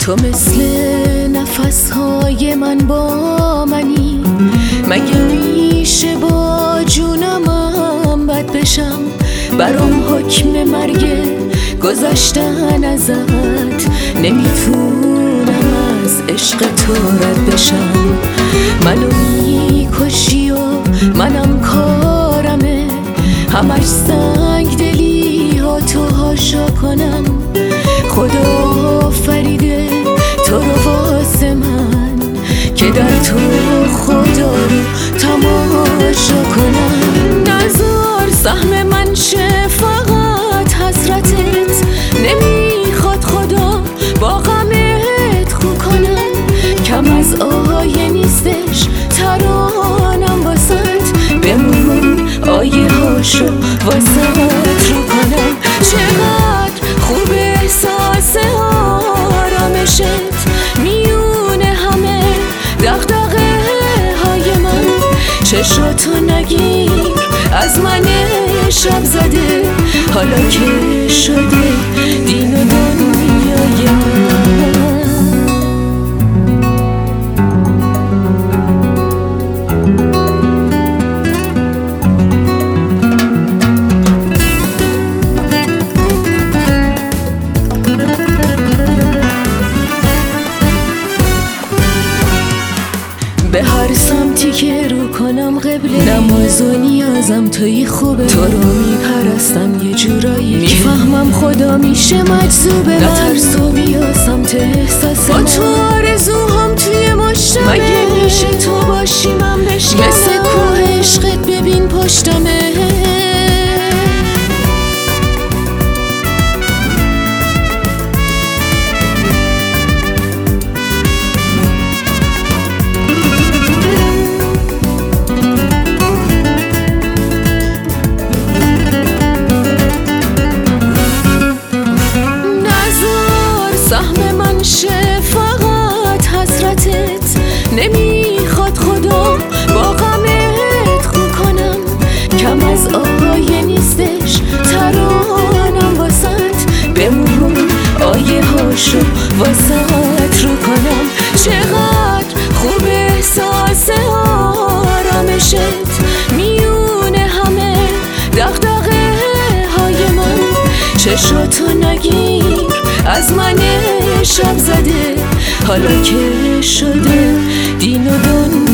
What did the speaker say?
تو مثل نفسهای من با منی، مگه میشه با جونمم بد بشم؟ برام حکم مرگ گذشتن ازت، نمیتونم از عشق تو رد بشم. منو میکشی و منم کارمه، همش سنگ دلی ها تو هاشا کنم. خدا آفریده تو رو واسه من که در تو خدا رو تماشا کنم. نذار سهم من شه فقط حسرتت، نمیخواد خدا با غمت خو کنم. کم از آیه نیستش ترانم واسط، بمون آیه هاشو واسط رو کنم. چقدر خوب احساس آرامشت میونه همه دغدغه های من. چشاتو نگیر از من شب زده، حالا که شده دین و دنیای من. به هر سمتی که رو کنم قبله، نماز و نیازم توی خوبه. تو رو میپرستم یه جورایی، میفهمم خدا میشه مجذوبه. نترس و بیا سمت احساس با تو آرزوهام توی مشتمه. مگه میشه تو باشی من بشم؟ مثل کوه عشقت ببین پشتمه. سهم من شه فقط حسرتت، نمیخواد خدا با غمت خو کنم. کم از آیه نیستش ترانم واسط، بمون آیه هاشو واسط رو کنم. چقدر خوب احساس آرامشت میونه همه دغدغه های من. چشاتو نگیر از من شب زده، حالا که شده دین و دنیا